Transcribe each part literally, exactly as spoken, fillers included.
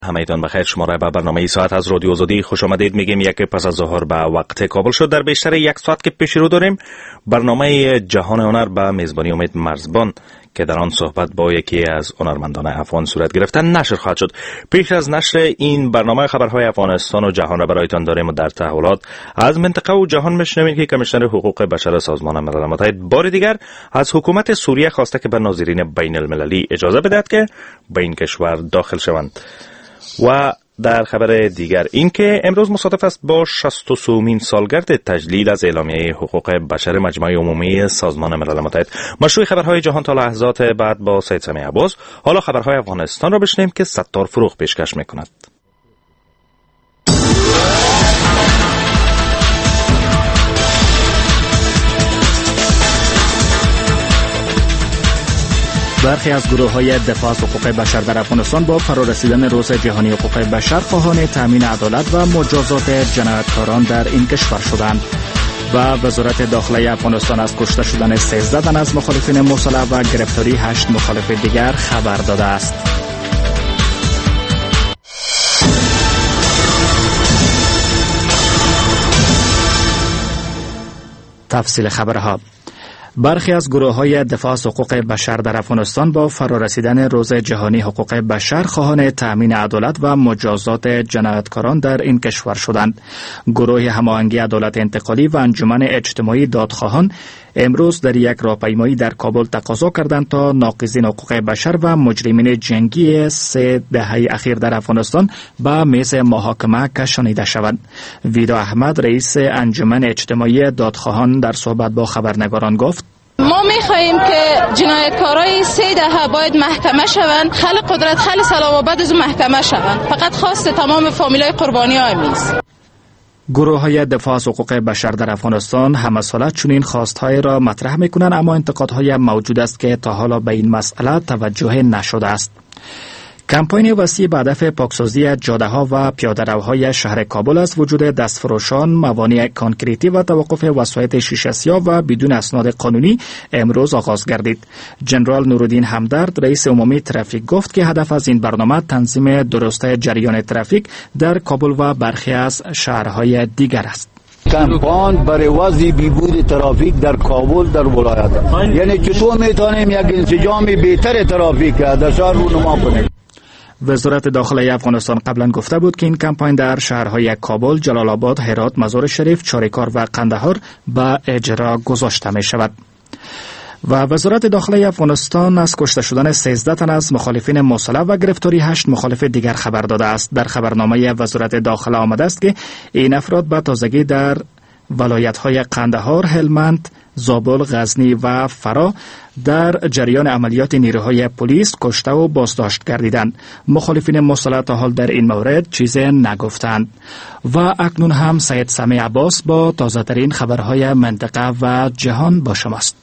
همایتان بخیر. شما را به برنامه ساعت از رادیو آزادی خوش آمدید میگیم. یک پس از ظهر به وقت کابل شد. در بیشتر یک ساعت که پیش رو داریم برنامه جهان هنر به میزبانی امید مرزبان که در آن صحبت با یکی از هنرمندان افغان صورت گرفته نشر خواهد شد. پیش از نشر این برنامه خبرهای افغانستان و جهان را برایتان داریم و در تحولات از منطقه و جهان میشنوید که کمیشنر حقوق بشر سازمان ملل متحد بار دیگر از حکومت سوریه خواسته که به ناظرین بین المللی اجازه بدهد که به این کشور داخل شوند. و در خبر دیگر این که امروز مصادف است با شصت و سومین سالگرد تجلیل از اعلامیه حقوق بشر مجمع عمومی سازمان ملل متحد. مشروع خبرهای جهان تا لحظات بعد با سید سمیع عباس. حالا خبرهای افغانستان را بشنویم که ستار فروغ پیشکش میکند. برخی از گروه‌های دفاع از حقوق بشر در افغانستان با فرارسیدن روز جهانی حقوق بشر خواهان تامین عدالت و مجازات جنایتکاران در این کشور شدند. و وزارت داخله افغانستان از کشته شدن سیزده تن از مخالفین مسلح و گرفتاری هشت مخالف دیگر خبر داده است. تفصیل خبرها. برخی از گروه‌های دفاع از حقوق بشر در افغانستان با فرارسیدن روز جهانی حقوق بشر خواهان تأمین عدالت و مجازات جنایتکاران در این کشور شدند. گروه هماهنگی عدالت انتقالی و انجمن اجتماعی دادخواهان امروز در یک راهپیمایی در کابل تقاضا کردند تا ناقضین حقوق بشر و مجرمین جنگی سه دهه اخیر در افغانستان به میز محاکمه کشانیده شوند. ویدا احمد رئیس انجمن اجتماعی دادخواهان در صحبت با خبرنگاران گفت: ما می‌خواهیم که جنایتکارای سه دهه باید محکمه شوند، خل قدرت خل سلام و بعد از محکمه شوند. فقط خواست تمام فامیلای قربانی‌ها میست. گروه‌های دفاع از حقوق بشر در افغانستان همه ساله چنین خواست‌های را مطرح می‌کنند، اما انتقادهای موجود است که تا حالا به این مسئله توجه نشده است. کمپاین وسیع به هدف پاکسازی جاده‌ها و پیاده‌روهای شهر کابل از وجود دستفروشان، موانع کانکریتی و توقف وسایط شیشه سیاه و بدون اسناد قانونی امروز آغاز گردید. جنرال نورالدین همدرد رئیس عمومی ترافیک گفت که هدف از این برنامه تنظیم درست جریان ترافیک در کابل و برخی از شهرهای دیگر است. کمپاین برای وضع بهبود ترافیک در کابل در ولایت، یعنی چطور میتونیم یک انسجام بهتر ترافیک در شهر رونما کنیم. وزارت داخله افغانستان قبلا گفته بود که این کمپاین در شهرهای کابل، جلال آباد، هرات، مزار شریف، چاریکار و قندهار به اجرا گذاشته می شود. و وزارت داخله افغانستان از کشته شدن سیزده تن از مخالفین مسلح و گرفتاری هشت مخالف دیگر خبر داده است. در خبرنامه وزارت داخله آمده است که این افراد به تازگی در ولایت‌های قندهار، هلمند، زابل، غزنی و فرا در جریان عملیات نیروهای پلیس کشته و بازداشت گردیدند. مخالفین مسلح تا حال در این مورد چیزی نگفتند. و اکنون هم سید سمیع عباس با تازه ترین خبرهای منطقه و جهان با شماست.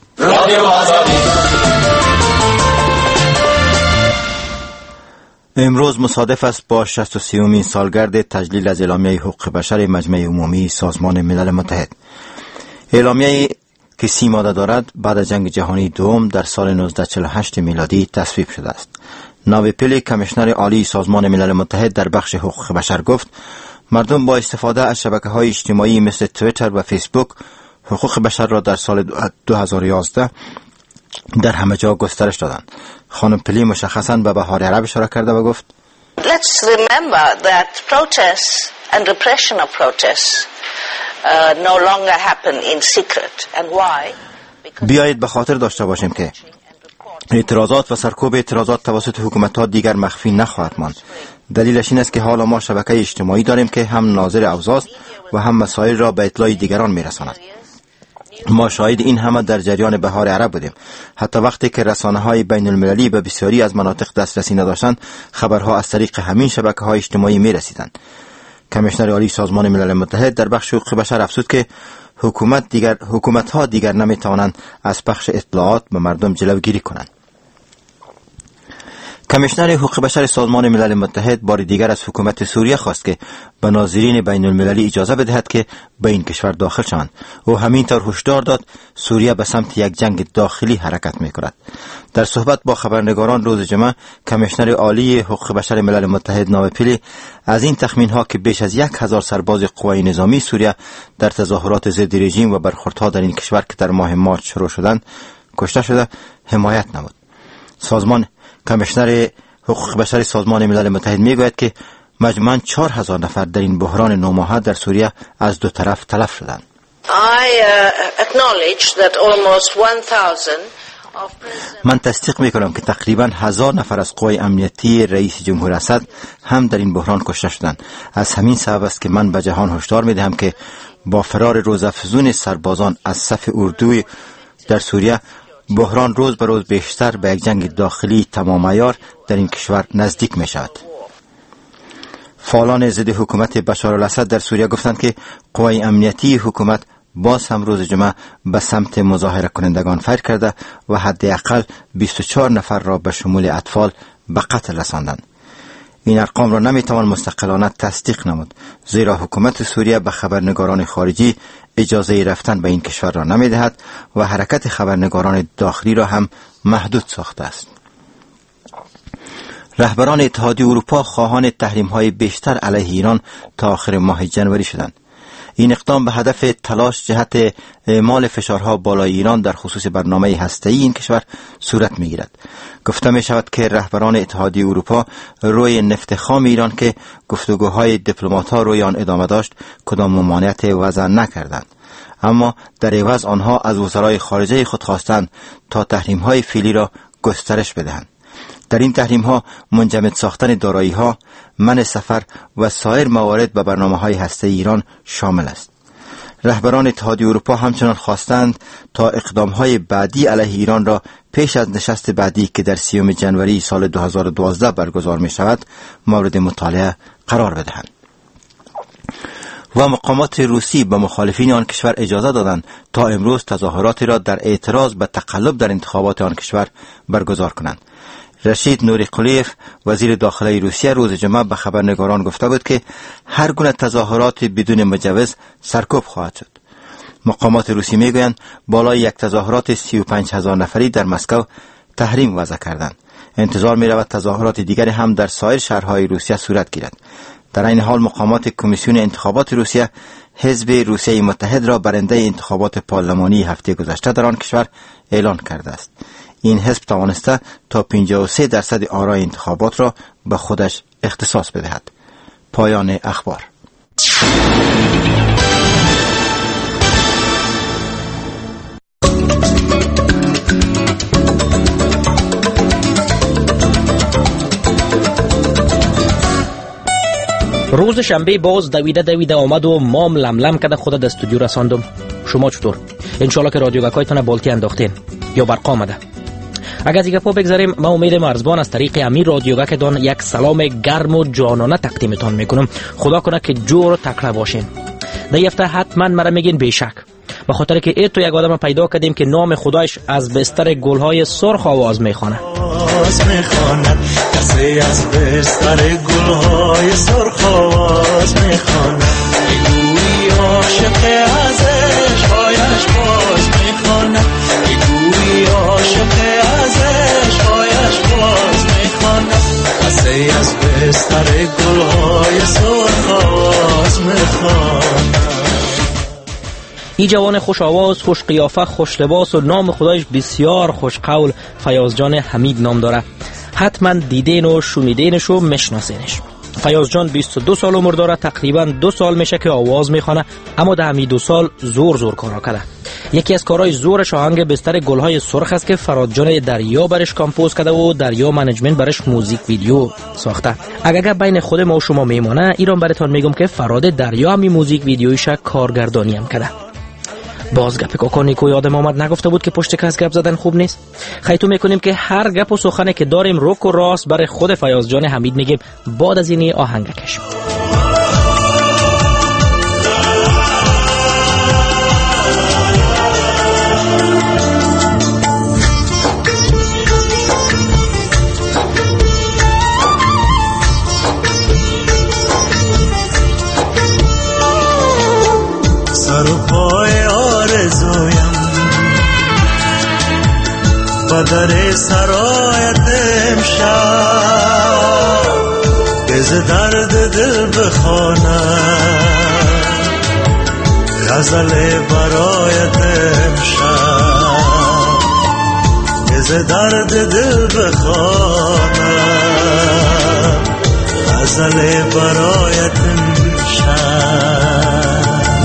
امروز مصادف است با شصت و سومین سالگرد تجلیل از اعلامیه حقوق بشر مجمع عمومی سازمان ملل متحد. اعلامیه که سی ماده دارد بعد از جنگ جهانی دوم در سال نوزده چهل و هشت میلادی تصویب شده است. ناوی پیلی کمیشنر عالی سازمان ملل متحد در بخش حقوق بشر گفت مردم با استفاده از شبکه‌های اجتماعی مثل توییتر و فیسبوک حقوق بشر را در سال دو هزار و یازده در همه جا گسترش دادند. خانم پلی مشخصاً به بهار عرب اشاره کرده و گفت Let's remember that protests and repression of protests uh, no longer happen in secret. And why? بیایید به خاطر داشته باشیم که اعتراضات و سرکوب اعتراضات توسط حکومت‌ها دیگر مخفی نخواهد ماند. دلیلش این است که حالا ما شبکه اجتماعی داریم که هم ناظر اوضاع و هم مسائل را به اطلاع دیگران میرساند. ما شاهد این همه در جریان بهار عرب بودیم. حتی وقتی که رسانه‌های بین المللی به بسیاری از مناطق دسترسی نداشتند، خبرها از طریق همین شبکه‌های اجتماعی می‌رسیدند. کمیشنر عالی سازمان ملل متحد در بخش حقوق بشر افزود که حکومت دیگر حکومت‌ها دیگر نمی‌توانند از پخش اطلاعات به مردم جلوگیری کنند. کمیشنر حقوق بشر سازمان ملل متحد بار دیگر از حکومت سوریه خواست که به ناظرین بین المللی اجازه بدهد که به این کشور داخل شوند. او همینطور هشدار داد سوریه به سمت یک جنگ داخلی حرکت می‌کند. در صحبت با خبرنگاران روز جمعه، کمیشنر عالی حقوق بشر ملل متحد ناوپیلی از این تخمین‌ها که بیش از یک هزار سرباز قوای نظامی سوریه در تظاهرات ضد رژیم و برخوردها در این کشور که در ماه مارچ شروع شدند کشته شده حمایت نمود. سازمان کمیشنر حقوق بشر سازمان ملل متحد میگوید که مجموعاً چهار هزار نفر در این بحران نوماهه در سوریه از دو طرف تلف شدند. I uh, acknowledge that almost one thousand من تصدیق میکنم که تقریباً هزار نفر از قوای امنیتی رئیس جمهور اسد هم در این بحران کشته شدند. از همین سبب است که من به جهان هشدار میدهم که با فرار روزافزون سربازان از صف اردوی در سوریه، بحران روز به روز بیشتر به یک جنگ داخلی تمام عیار در این کشور نزدیک می شود. فعالان ضد حکومت بشار الاسد در سوریه گفتند که قوای امنیتی حکومت باز هم روز جمعه به سمت مظاهره کنندگان فیر کرده و حداقل بیست و چهار نفر را به شمول اطفال به قتل رساندند. این ارقام را نمیتوان مستقلانه تصدیق نمود، زیرا حکومت سوریه به خبرنگاران خارجی اجازه رفتن به این کشور را نمیدهد و حرکت خبرنگاران داخلی را هم محدود ساخته است. رهبران اتحادیه اروپا خواهان تحریم‌های بیشتر علیه ایران تا آخر ماه جنوری شدند. این اقدام به هدف تلاش جهت اعمال فشارها بالای ایران در خصوص برنامه هسته‌ای این کشور صورت می‌گیرد. گفته می‌شود که رهبران اتحادیه اروپا روی نفت خام ایران که گفتگوهای دیپلمات‌ها روی آن ادامه داشت کدام ممانعت وضع نکردند، اما در عوض آنها از وزرای خارجه خود خواستند تا تحریم‌های فعلی را گسترش بدهند. در این تحریم‌ها منجمد ساختن دارایی‌ها، منع سفر و سایر موارد به برنامه‌های هسته‌ای ایران شامل است. رهبران اتحادیه اروپا همچنان خواستند تا اقدام‌های بعدی علیه ایران را پیش از نشست بعدی که در سیوم جنوری سال دو هزار و دوازده برگزار می‌شود مورد مطالعه قرار بدهند. و مقامات روسی به مخالفین آن کشور اجازه دادند تا امروز تظاهراتی را در اعتراض به تقلب در انتخابات آن کشور برگزار کنند. رشید نوری قلیف وزیر داخلی روسیه روز جمعه به خبرنگاران گفته بود که هر گونه تظاهرات بدون مجوز سرکوب خواهد شد. مقامات روسی میگویند بالای یک تظاهرات سی و پنج هزار نفری در مسکو تحریم وضع کردند. انتظار می رود تظاهرات دیگری هم در سایر شهرهای روسیه صورت گیرد. در این حال مقامات کمیسیون انتخابات روسیه حزب روسیه متحد را برنده انتخابات پارلمانی هفته گذشته در آن کشور اعلان کرده است. این حزب توانسته تا پنجاه و سه درصد آرای انتخابات را به خودش اختصاص بدهد. پایان اخبار. روز شنبه باز دویده دویده آمد و مام لم لم کده خود استودیو رساندم. شما چطور؟ انشالله که رادیو گکایتان بالتی انداختین یا برق آمده. اگر از این گپا بگذاریم، من امید مرزبان از طریق امیر رادیو گکتان یک سلام گرم و جانانه تقدیمتان میکنم. خدا کنه که جور و تکړه باشین. در هفته حتما مرا میگین بیشک، به خاطر که ای تو یک آدم پیدا کردیم که نام خدایش از بستر گلهای سرخ آواز میخوانه. کسی از بستر گلهای سرخ آواز میخوانه، میگویی عاشق ازش هایش باز میخوانه، میگویی عاشق ازش هایش باز میخوانه، کسی از بستر گلهای سرخ آواز میخوانه. این جوان خوش آواز، خوش قیافه، خوش لباس و نام خدایش بسیار خوش قول فیاض جان حمید نام داره. حتما دیدین و شنیدینش و مشناسینش. فیاض جان بیست و دو سال عمر داره، تقریبا دو سال میشه که آواز میخونه، اما در همین دو سال زور زور کارا کرده. یکی از کارهای زورش آهنگ بستر گلهای سرخ است که فراد جان دریا برش کامپوز کرده و دریا منیجمنت برش موزیک ویدیو ساخته. اگر بین خود ما و شما میمونه، ایران براتون میگم که فراد دریا همین موزیک ویدیویش کارگردانی هم کرده. باز گپ کاکا نیکو یادم آمد، نگفته بود که پشت کس گپ زدن خوب نیست. خیتو میکنیم که هر گپ و سخنه که داریم رک و راست برای خود فیاض جان حمید میگیم. بعد از اینی آهنگ کشیم. در سرایت امشب بز درد دل بخوانم غزل برایت امشب بز درد دل بخوانم غزل برایت امشب.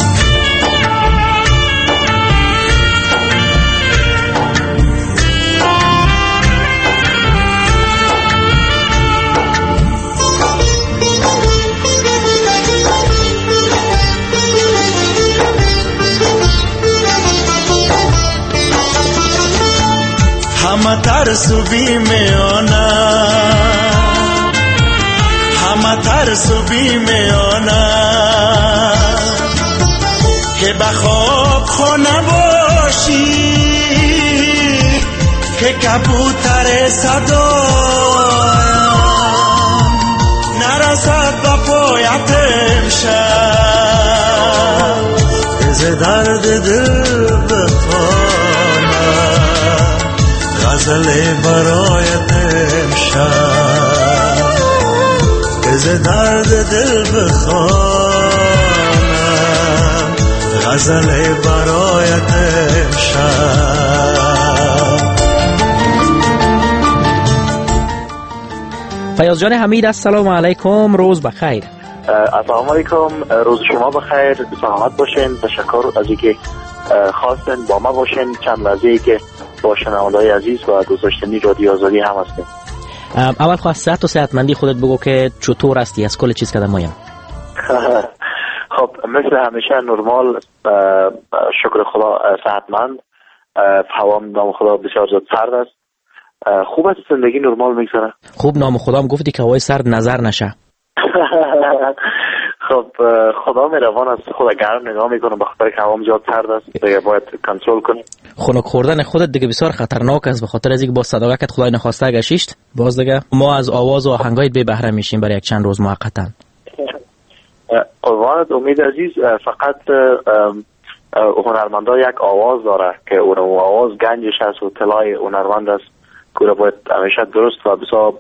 همه ترس و بیم آنم همه ترس و بیم آنم که بخواب خونه باشی که کبوتر صدایم نرسد به پایت امشب از درد دل بخوانم غزل برایت امشب از درد دل بخوانم غزل برایت امشب. فیاض جان حمید السلام علیکم، روز بخیر. السلام علیکم، روز شما بخیر، سلامت باشین. تشکر از اینکه خواستن با ما باشین چند لحظه‌ای که با شنونده‌های عزیز و دوست داشتنی رادیو آزادی هم هستیم. اول خواست صحت و صحتمندی خودت بگو که چطور هستی، از کل چیز کدام مایم؟ خب مثل همیشه نرمال، شکر خدا صحتمند، هوام نام خدا بسیار زیاد سرد است. خوب است، زندگی نرمال میگذره. خوب، نام خدا هم گفتی که هوای سرد نظر نشه. خب خدا مهربان است، خدا گرم نگاه میکنه به خاطر که هوام زیاد سرد است، دیگه باید کنترل کنیم. خنک خوردن خودت دیگه بسیار خطرناک است، به خاطر از اینکه با صداقت خدای نخواسته گشت باز دیگه ما از آواز و آهنگایت بی بهره میشیم برای یک چند روز موقتا. قربانت امید عزیز، فقط هنرمندا یک آواز داره که اون آواز گنجش است و طلای هنرمند است که باید همیشه درست و بسیار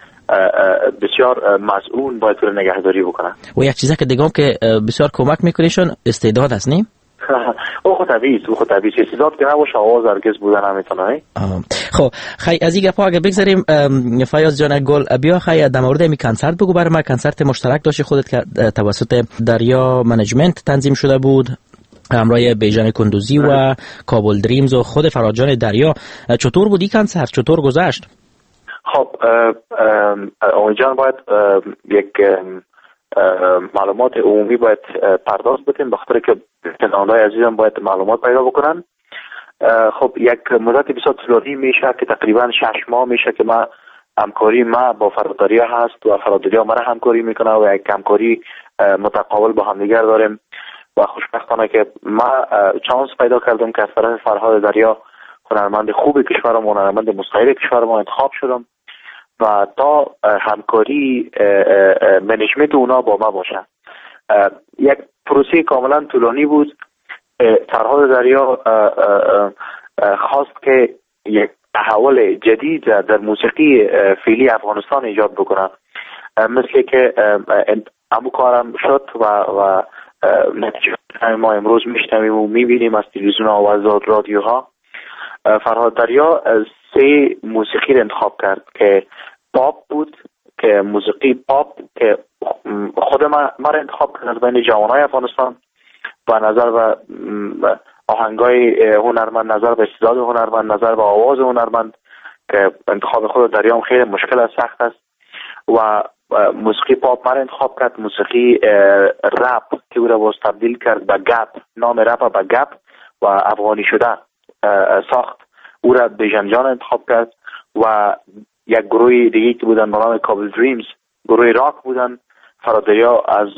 بسیار مسئول باید رو نگهداری بکنن. و یک چیزی که دیگه که بسیار کمک میکنیشون استعداد است، نیم؟ او خود طبیعی است، او خود طبیعی است. استعداد که نباشه آواز هرگز بودن نمیتونه. خب خی از این گپا اگه بگذاریم فیاض جان گل، بیا خی در مورد می کنسرت بگو برای ما. کنسرت مشترک داشتی خودت که توسط دریا منیجمنت تنظیم شده بود همراه بیژن کندوزی و کابل دریمز و خود فرهاد جان دریا. چطور بود این کنسرت، چطور گذشت؟ خب امید جان، باید یک معلومات عمومی باید پرداخت بکنیم به خاطر که شنونده‌های عزیزم باید معلومات پیدا بکنن. خب یک مدت بسیار طولانی میشه که تقریبا شش ماه میشه که ما همکاری ما با فرهاد دریا هست و فرهاد دریا مرا همکاری میکنه و یک همکاری متقابل با هم دیگر داریم و خوشبختانه که ما چانس پیدا کردم که از طرف فرهاد دریا هنرمند خوب کشور ما، هنرمند مستقل کشور ما انتخاب شدم و تا همکاری منیجمنت اونا با ما باشه. یک پروسه کاملا طولانی بود. فرهاد دریا خواست که یک تحول جدید در موسیقی فعلی افغانستان ایجاد بکنه، مثل که امو کارم شد و و نتیجه ما امروز میشنویم و میبینیم از تلویزیون ها و از رادیوها. فرهاد دریا سه موسیقی رو انتخاب کرد که پاپ بود، که موسیقی پاپ که خود ما ما رو انتخاب کرد بین جوانای افغانستان و نظر به آهنگای هنرمند، نظر به استعداد هنرمند، نظر به آواز هنرمند، که انتخاب خود دریا خیلی مشکل است، سخت است. و موسیقی پاپ ما رو انتخاب کرد. موسیقی رپ که او را باز تبدیل کرد به گپ، نام رپ به گپ و افغانی شده ساخت، او را بیژن جان انتخاب کرد. و یک گروه دیگه که بودن به نام کابل دریمز، گروه راک بودن. فرهاد دریا از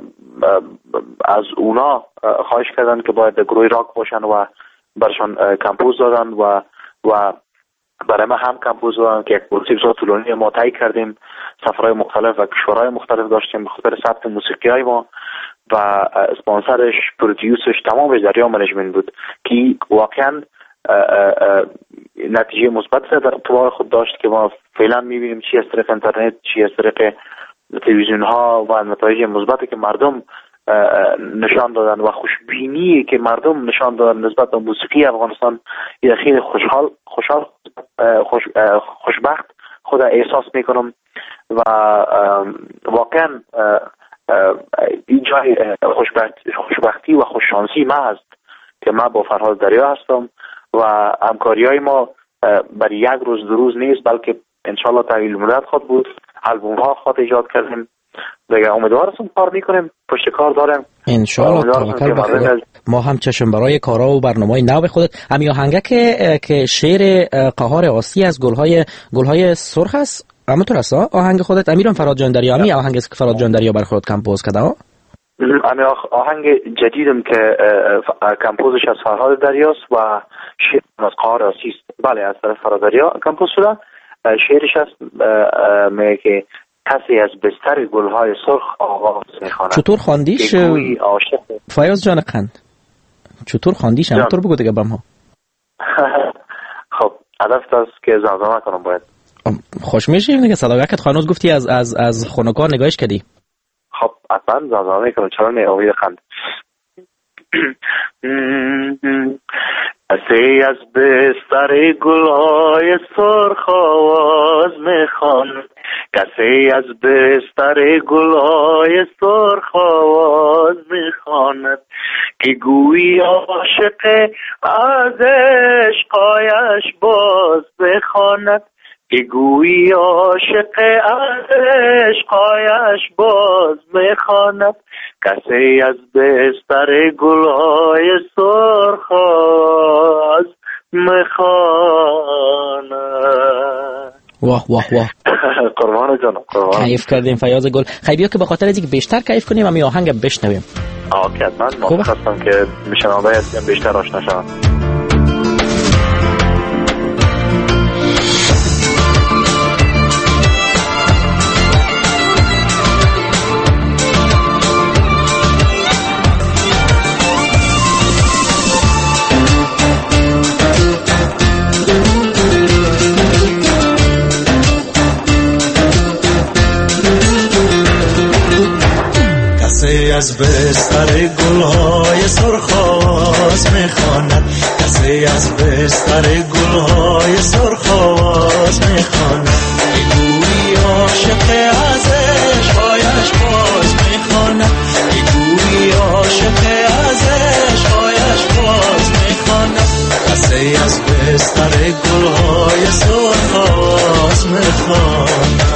از اونا خواهش کردن که باید گروه راک باشن و برشان کمپوز دادن و و برای ما هم کمپوز دادن که یک پروسه بسیار طولانی ما طی کردیم. سفرهای مختلف و کشورهای مختلف داشتیم به خاطر ثبت موسیقی های ما و اسپانسرش، پرودیوسرش تمامش دریا منیجمنت بود که واقعا نتیجه مثبت در اتباع خود داشت که ما فعلا میبینیم چی از طریق اینترنت، چی از طریق تلویزیون ها و نتایج مثبتی که مردم نشان دادن و خوشبینی که مردم نشان دادن نسبت به موسیقی افغانستان یه خیلی خوشحال خوشحال خوش خوشبخت خود احساس میکنم و واقعا این جای خوشبختی و خوششانسی ما است که ما با فرهاد دریا هستم و همکاری های ما برای یک روز دو روز نیست بلکه انشالله طویل مدت خود بود. البوم ها خود ایجاد کردیم دیگه، امیدوار هستم کار میکنیم، پشت کار داریم انشالله. توکل به خدا. ما هم چشم برای کارا و برنامه‌های نو خودت. همین آهنگه که که شعر قهار آسی از گلهای گلهای سرخ است، همونطور است آهنگ خودت؟ امیرم فرهاد جان دریا می آهنگ است که فرهاد جان دریا بر خودت کمپوز کرده ها؟ امی آهنگ جدیدم که کمپوزش از فرهاد دریاست و شعر از قهار آسی است. بله، از طرف فرهاد دریا کمپوز شده. شعرش است میگه که کسی از بستر گلهای سرخ آواز میخواند. چطور خواندیش فیاض جان قند؟ چطور خواندیش؟ همونطور بگو دیگه بهم ها. خب هدف است که زمزمه کنم باید. خوش میشه دیگه. صداقت خانوز گفتی از از از خونکار نگاهش کردی. خب حتما زمزمه میکنم، چرا نه؟ امید قند. کسی از بستر گلهای سرخ آواز میخواند، کسی از بستر گلهای سرخ آواز میخواند که گویی عاشق از عشقایش باز بخواند، که گویی عاشق از عشقایش باز میخواند، کسی از بستر گلهای سرخ آواز میخواند. واه واه واه. قربان جانم، قربان. کیف کردیم فیاض گل. خیلی بیا که به خاطر اینکه بیشتر کیف کنیم همین آهنگ بشنویم. آه که من مخواستم که میشنونده هستیم بیشتر آشنا شوم. کسی از بستر گلهای سرخ آواز میخواند، کسی از بستر گلهای سرخ آواز میخواند، گویی عاشق از عشقایش باز میخواند، گویی عاشق از عشقایش باز میخواند، کسی از بستر گلهای سرخ آواز میخواند.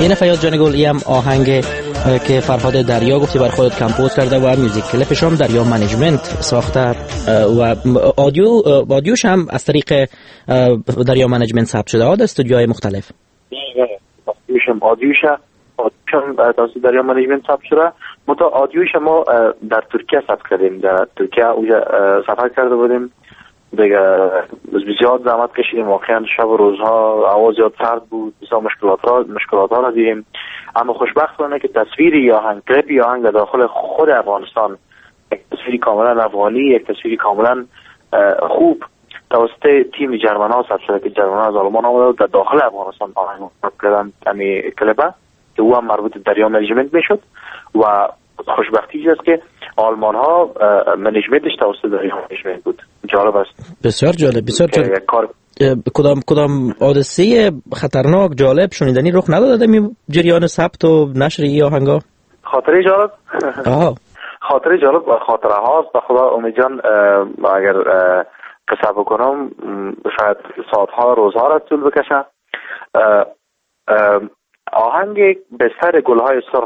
این فیاض جان گل ای هم آهنگ که فرهاد دریا گفتی بر خودت کمپوز کرده و میوزیک کلیپش هم دریا منیجمنت ساخته و آدیو آدیوش هم از طریق دریا منیجمنت ثبت شده ها در استودیوهای مختلف. آدیوش هم آدیوش هم در دریا منیجمنت ثبت شده. متا آدیوش ما در ترکیه ثبت کردیم، در ترکیه اونجا سفر کرده بودیم دیگه، زیاد زحمت کشیدیم، واقعا شب و روزها آواز زیاد سرد بود، بسیار مشکلات ها مشکلات ها را دیدیم، اما خوشبختانه که تصویری آهنگ کلیپی آهنگ در داخل خود افغانستان، یک تصویری کاملا افغانی، یک تصویری کاملا خوب توسط تیم جرمن ها ثبت شده که جرمن ها از آلمان آمده در داخل افغانستان آهنگ کردن امی کلیپه که او هم مربوط دریا منیجمنت میشد و خوشبختی است که آلمان ها منیجمنتش توسط دریا منیجمنت بود. جالب است، بسیار جالب، بسیار جالب. کار... کدام کدام حادثه خطرناک جالب شنیدنی رخ نداده می جریان ثبت و نشر این آهنگا؟ خاطره جالب آها خاطره جالب و خاطره هاست. به خدا امید جان اگر قصه بکنم شاید ساعتها روزها را طول بکشه. آهنگ بستر گلهای سرخ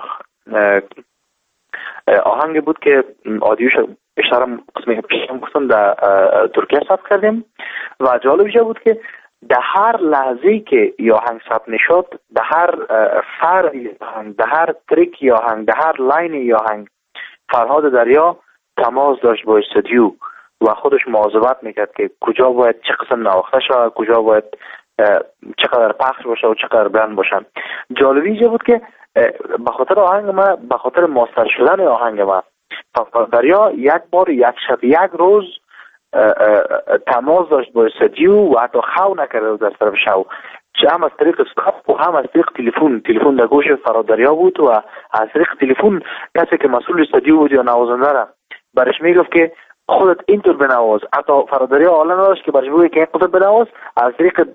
آهنگ بود که آدیوش بیشتر قسمی پیشم گفتم در ترکیه ثبت کردیم و جالب جا بود که در هر لحظه‌ای که این آهنگ ثبت نشد، در هر فرقی آهنگ، در هر تریک آهنگ، در هر لاین آهنگ فرهاد دریا تماس داشت با استودیو و خودش مواظبت میکرد که کجا باید چه قسم نواخته شود، کجا باید چقدر پخش باشه و چقدر بلند باشن. جالبی جا بود که به خاطر آهنگ ما، به خاطر ماستر شدن آهنگ ما، دریا یک بار یک شب یک روز تماس داشت با استودیو و حتی خو نکرده در طرف شو، چه هم از طریق اسکایپ و هم از طریق تلفن. تلفن در گوش فرهاد دریا بود و از طریق تلفن کسی که مسئول استودیو بود یا نوازنده را برش میگفت که خودت اینطور بنواز. حتی فرهاد دریا حالا نداشت که برش بگه که این خودت بنواز، از طریق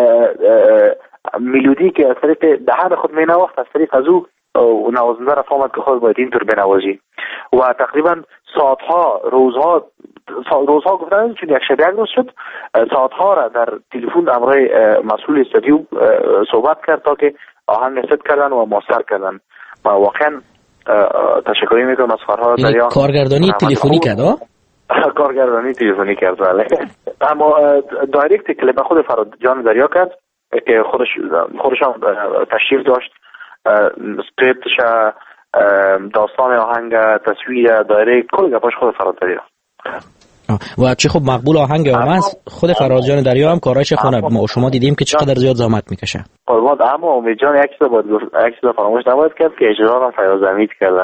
ملودی که از طریق دهان خود می نواخت، از طریق از او نوازنده را فهمد که خود باید اینطور بنوازی و تقریبا ساعتها روزها روزها گفتن چون یک شب یک روز شد، ساعتها را در تلفن امرای مسئول استودیو صحبت کرد تا که آهنگ ست کردن و ماستر کردن و واقعا تشکری میکنم از فرهاد دریا. کارگردانی تلفنی کرد ها؟ کارگردانی تلفنی کرد ولی اما دایرکت کلیپ خود فرهاد جان دریا کرد که خودش خودش هم تشریف داشت، اسکریپتش، داستان آهنگ، تصویر، دایرکت، کل گپاش خود فرهاد دریا. و چه خوب مقبول آهنگ هم است. خود فرهاد جان دریا هم کارایش خونه ما شما دیدیم که چقدر زیاد زحمت میکشه. قربان، اما امید جان یک چیز باید یک چیز فراموش نباید کرد که اجرا هم فیاض حمید کردن.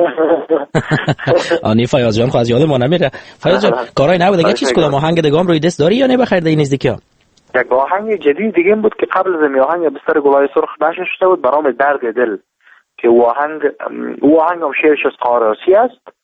آنی فیاض جان خو از یاد ما نمیره. فیاض جان کارای نبود دیگه، چیز کدام آهنگ دیگه هم روی دست داری یا نه بخیر در این نزدیکی ها؟ یک آهنگ جدید دیگه بود که قبل از این آهنگ بستر گلهای سرخ نشر شده بود، برام درد دل، که او آهنگ او آهنگ هم شعرش از قاراسی است.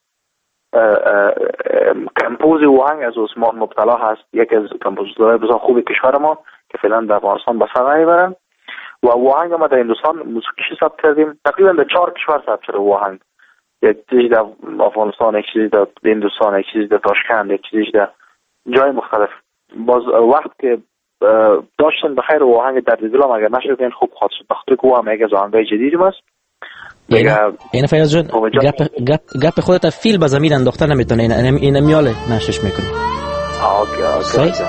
کمپوز او آهنگ از عثمان مبتلا هست، یکی از کمپوزرهای بسیار خوب کشور ما که فعلا در افغانستان به سر نمیبرن و او آهنگ ما در هندوستان موسیقیش ثبت کردیم. تقریبا در چهار کشور ثبت شده او آهنگ، یک چیزی در افغانستان، یک چیزی در هندوستان، یک چیزی در تاشکند، یک چیزی در جای مختلف. باز وقت که داشتن بخیر و آهنگ درد دلم اگر نشد این خوب خاطر بخاطر که او هم یک از آهنگای جدیدیم است. این فیاض جان گپ گپ گپ خودت فیل به زمین انداخته نمیتونه، این این میاله نشش میکنه. اوکی اوکی.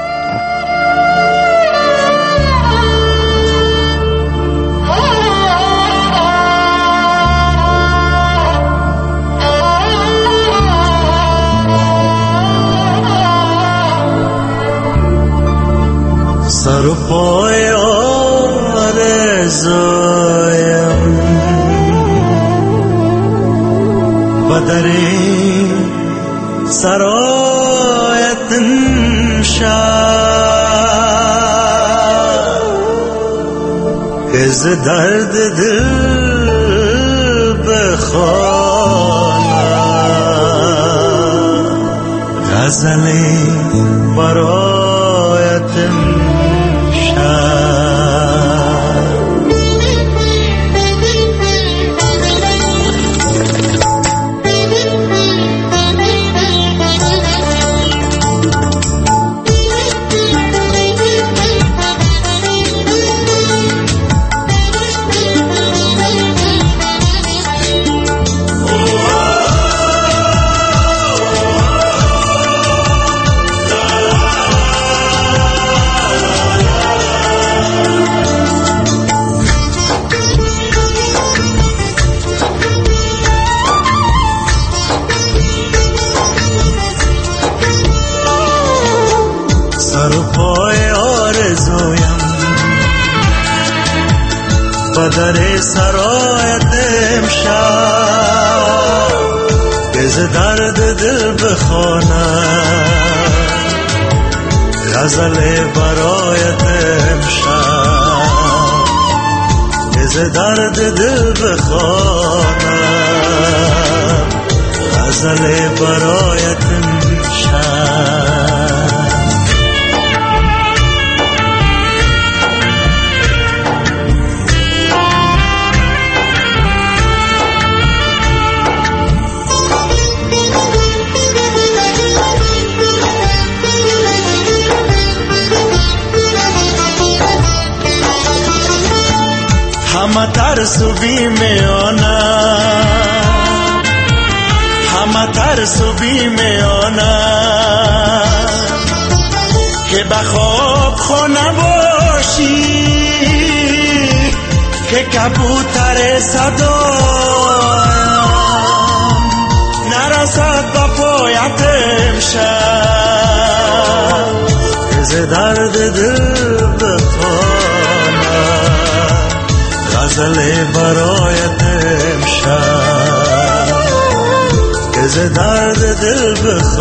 سر و پای آرزویم بدری سرایت شد از درد دل بخوانم غزلی برایت در سرایت امشب بز درد دل بخوانم غزل برایت امشب بز درد دل بخوانم غزل برایت امشب. همه ترس و بیمیانم همه ترس و بیمیانم که بخواب خونه باشی که کبوتر صدایم نرسد به پایت امشب از درد دل بخوانم غزل برایت امشب از درد دل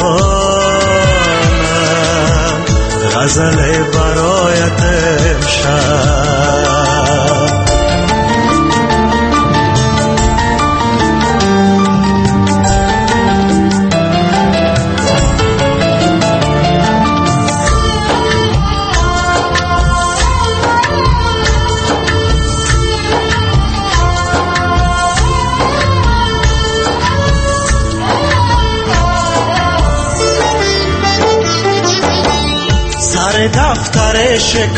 بخوانم غزل برایت امشب. دفتر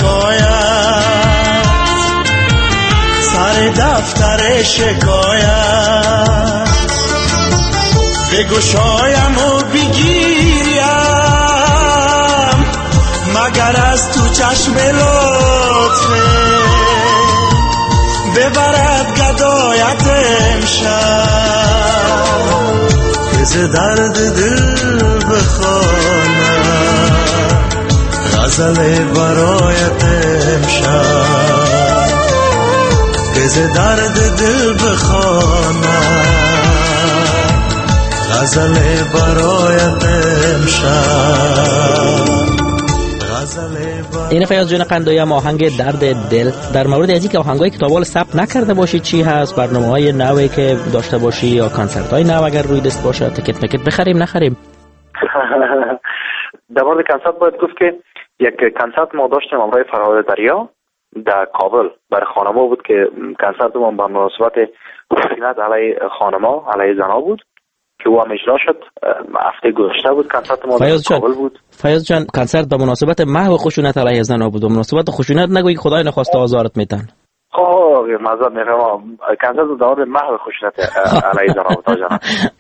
شکایت سر دفتر شکایت بگشایم و بگیریم مگر از تو چشم لطفه ببرد گدایت امشب از درد دل بخوانم غزل برایت امشب از درد دل بخوانم غزل برایت امشب. این فیاض جان قندایی هم آهنگ درد دل. در مورد از اینکه آهنگای کتابال ثبت نکرده باشی چی هست، برنامه‌های نوی که داشته باشی یا کنسرت‌های نو اگر روی دست باشه تیکت مکت بخریم نخریم؟ در مورد کنسرت باید گفت که یک کنسرت ما داشتیم امروز فرهاد دریا در کابل برای خانما بود که کنسرت ما به مناسبت خشونت علیه خانما علیه زنها بود که او هم اجرا شد. هفته گذشته بود کنسرت ما در کابل بود. فیاض جان کنسرت به مناسبت محو خشونت علیه زنها بود. به مناسبت خشونت نگویی خدای نخواسته آزارت میتن. خب معذرت میخوام کنسرت در مورد محو خشونت علیه زنها بود جان.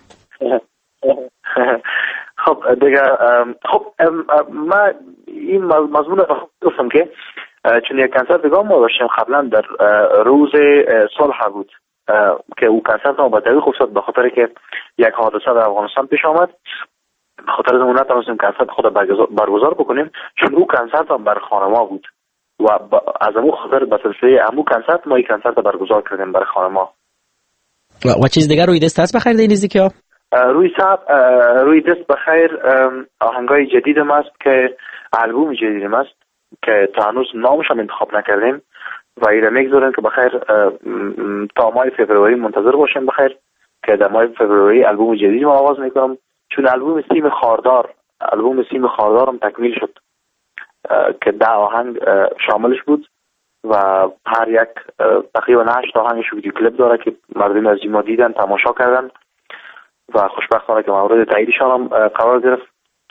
خب دیگه خب ما این مضمون رو گفتم که چون یک کنسرت دیگه ما داشتیم قبلا در روز صلح بود که او کنسرت ما با دقیق افتاد به خاطر که یک حادثه در افغانستان پیش آمد. به خاطر از اون نتونستیم کنسرت خود برگزار بکنیم چون او کنسرت هم بر خانما بود و از امو خاطر به سلسله امو کنسرت ما این کنسرت برگزار کردیم برای خانما. و چیز دیگر روی دست هست بخیر دینیزی که روی صاحب روی دست بخیر آهنگای جدیدم است که البوم جدیدم است که تا هنوز نامش هم انتخاب نکردیم و ایره میگذاریم که بخیر تا ماه فوریه منتظر باشیم بخیر که در ماه فوریه البوم جدیدم آغاز میکنم چون البوم سیم خاردار البوم سیم خاردارم تکمیل شد که ده آهنگ شاملش بود و هر یک تقریبا هشت آهنگش ویدیو کلیپ داره که مردم از ما دیدن تماشا کردن و خوشبختانه که مورد تاییدشان هم قرار گرفت.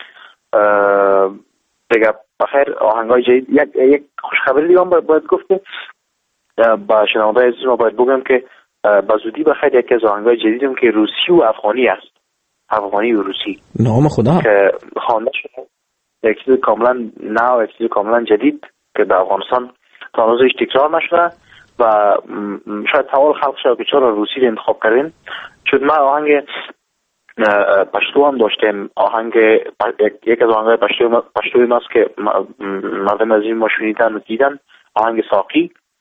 دیگه بخیر آهنگای جدید یک یک خوشخبری دیگه هم باید گفت که با شنونده عزیز ما باید بگم که با زودی بخیر یکی از آهنگای جدیدم که روسی و افغانی است، افغانی و روسی نام خدا که خوانده شده یک چیز کاملا نو، یک چیز کاملا جدید که در افغانستان تا هنوز هیچ تکرار نشده و شاید سوال خلق شد که چرا روسی رو انتخاب کردین. چون ما آهنگ پشتو هم داشتیم، آهنگ یک از آهنگای پشتو پشتوی ماست که مردم از این ما شنیدن و دیدن، آهنگ ساقی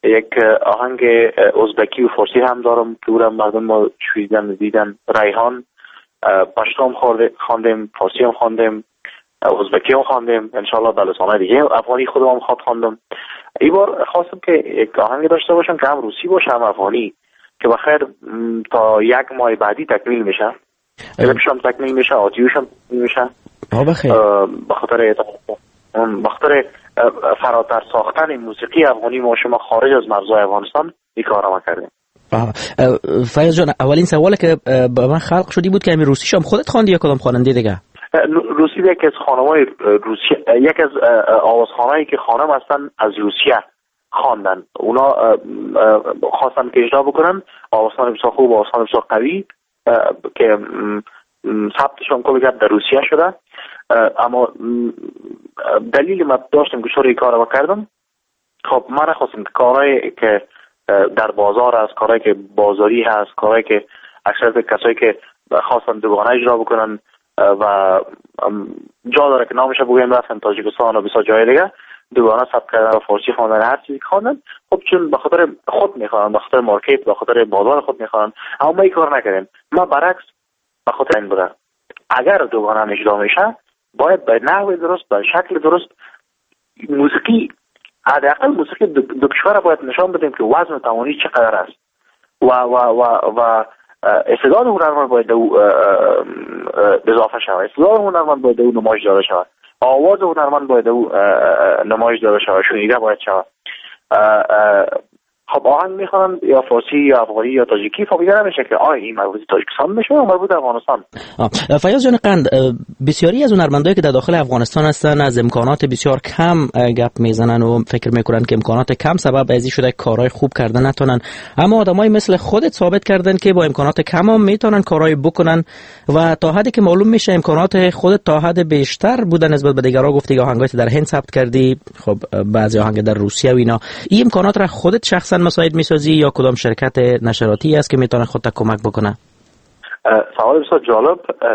یک آهنگ ازبکی و فارسی هم دارم که او را مردم ما شنیدن دیدن. ریحان پشتو هم خواندیم، فارسی هم خواندیم، ازبکی هم خواندیم، انشالله به لسان‌های دیگه افغانی خودم هم خواد خواندم. این بار خواستم که یک آهنگ داشته باشم که هم روسی باشه هم افغانی، که بخیر تا یک ماه بعدی تکمیل میشه، کلیپش هم تکمیل میشه، آدیوش هم تکمیل میشه. به خاطر به خاطر فراتر ساختن موسیقی افغانی ما شما خارج از مرزهای افغانستان این کار ما کردیم. فیاض جان، اولین سوالی که به من خلق شدی بود که همین روسیش هم خودت خواندی یا کدام خواننده دیگه؟ روسی یکی از خانم‌های روسیه، یکی از آوازخوانایی که خانم هستن از روسیه خواندن. اونا خواستن که اجرا بکنن آوازخوان بسیار خوب، آوازخوان بسیار قوی که ثبتشون کل گپ در روسیه شده. اما دلیل ما داشتم که چرا این کارو کردم، خب من نخواستم که کارهایی که در بازار هست، کارهایی که بازاری هست، کارهایی که اکثر کسایی که خواستن دوگانه اجرا بکنن و جا داره که نامش بگویم رفتن تاجیکستان و بسیار جای دیگه دوگانه ثبت کردن و فارسی خواندن هر چیزی خواندن، خب چون به خاطر خود میخوان، به خاطر مارکت، به خاطر بازار خود میخوان، اما ما این کار نکردیم. ما برعکس به خاطر این بوده اگر دوگانه اجرا میشه باید به نحو درست، به شکل درست موسیقی، حداقل موسیقی دو کشور باید نشان بدیم که وزن و توانایی چقدر است و و و و استعداد هنرمند باید او اضافه شود، استعداد هنرمند باید او نمایش داده شود، آواز هنرمند باید او نمایش داده شود، شنیده باید شود. خب آهنگ میخوانن یا فارسی یا افغانی یا تاجیکی، خب دیگه نمیشه که آه این مربوط تاجیکستان میشه یا مربوط افغانستان. فیاض جان قند، بسیاری از هنرمندایی که در داخل افغانستان هستن از امکانات بسیار کم گپ میزنن و فکر میکنن که امکانات کم سبب ازی شده کارهای خوب کردن نتونن، اما آدمای مثل خودت ثابت کردن که با امکانات کم هم میتونن کارهای بکنن و تا حدی که معلوم میشه امکانات خودت تا حد بیشتر بودن نسبت به دیگرها. گفتی که آهنگات در هند ثبت کردی، خب بعضی آهنگ در روسیه و اینا، این امکانات را خودت شخصا مساعد میسازی یا کدام شرکت نشراتی است که میتونه خودت کمک بکنه؟ سوال بسیار جالب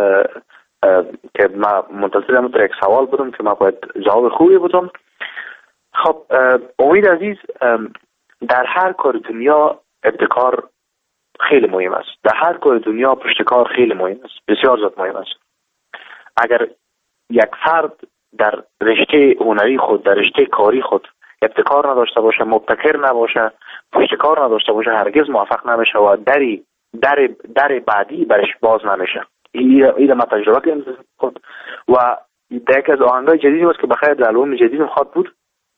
که من منتظرم در یک سوال بودم که من باید جواب خوبی بدم. خب امید عزیز، در هر کار دنیا ابتکار خیلی مهم است، در هر کار دنیا پشتکار خیلی مهم است، بسیار زیاد مهم است. اگر یک فرد در رشته هنری خود، در رشته کاری خود ابتکار نداشته باشه، مبتکر نباشه، پشتکار نداشته باشه، هرگز موفق نمیشه و دری در در بعدی برش باز نمیشه. این ما تجربه کردیم خود و در یک از آهنگای جدیدی است که بخیر در البوم جدیدم خواد بود،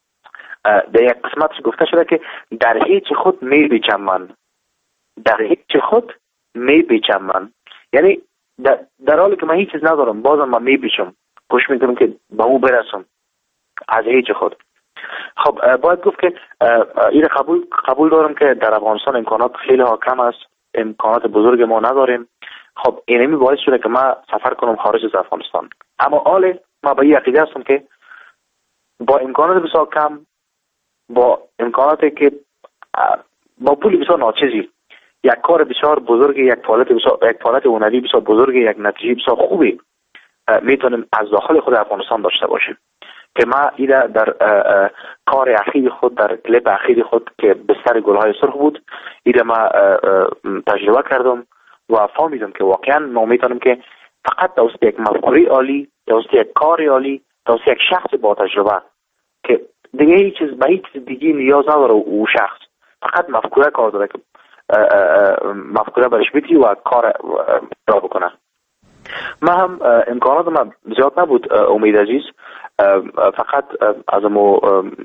در یک قسمتش گفته شده که در هیچ خود میپیچم من، در هیچ خود میپیچم من، یعنی در, در حالی که من هیچ چیز ندارم بازم من میپیچم، کوشش میکنم که به اون برسم از هیچ خود. خب باید گفت که این قبول قبول دارم که در افغانستان امکانات خیلی ها کم است، امکانات بزرگ ما نداریم. خب اینمی باعث شده که ما سفر کنم خارج از افغانستان، اما حال ما به این عقیده هستم که با امکانات بسیار کم، با امکاناتی که با پول بسیار ناچیزی، یک کار بسیار بزرگ، یک فعالیت بسیار یک فعالیت هنری بسیار بزرگ، یک نتیجه بسیار خوبی میتونیم از داخل خود افغانستان داشته باشیم. که ما ایده در کار اخیر خود، در کلیپ اخیر خود که بستر گلهای سرخ بود، ایده ما تجربه کردم و فهمیدم که واقعا ما میتونیم که فقط توسط یک مفکوره عالی، توسط یک کار عالی، توسط یک شخص با تجربه که دیگه هیچ چیز به هیچ چیز دیگه نیاز نداره، او شخص فقط مفکوره کار داره که مفکوره برش بیتی و کار را بکنه. ما هم امکانات ما زیاد نبود امید عزیز، فقط از مو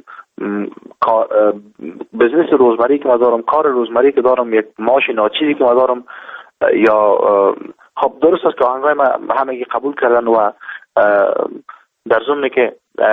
بزنس روزمری که ما دارم، کار روزمری که دارم، یک معاش ناچیزی که ما دارم، یا خب درست است که آهنگای ما همگی قبول کردن و در ضمن که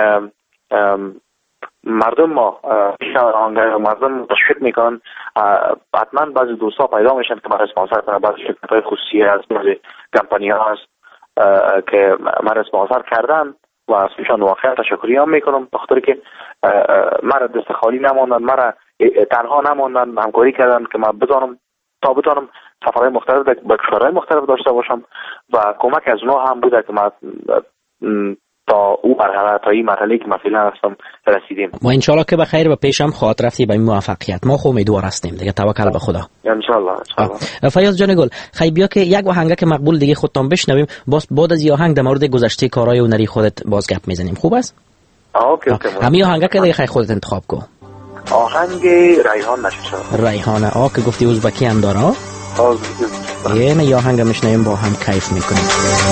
مردم ما آهنگای مردم تشویق میکنن، حتما بعضی دوستا پیدا میشن که ما اسپانسر کنن، بعضی شرکت‌های خصوصی هست، بعضی کمپانی ها هست که ما اسپانسر کردن و از ایشان واقعا تشکری هم میکنم، بخاطر که مرا دست خالی نماندن، مرا تنها نماندن، همکاری کردن که ما بتونم تا بتونم سفرهای مختلف به کشورهای مختلف داشته باشم و کمک از اونها هم بوده که ما تا او مرحله تا این مرحله که مثلا هستم رسیدیم. ما انشالله که بخیر و پیشم خواهد رفتی به این موفقیت. ما خو امیدوار هستیم دیگه، توکل به خدا. انشالله انشالله. فیاض جان گل، خی بیا که یک آهنگ مقبول دیگه خودتان بشنویم، باز بعد از این آهنگ در مورد گذشته کارهای هنری خودت باز گپ میزنیم. خوب است؟ اوکی اوکی. همین آهنگ که دیگه خی خودت انتخاب کو. آهنگ ریحان نشه. ریحانه آ که گفتی ازبکی هم داره. یه نه آهنگ میشنویم با هم کیف میکنیم.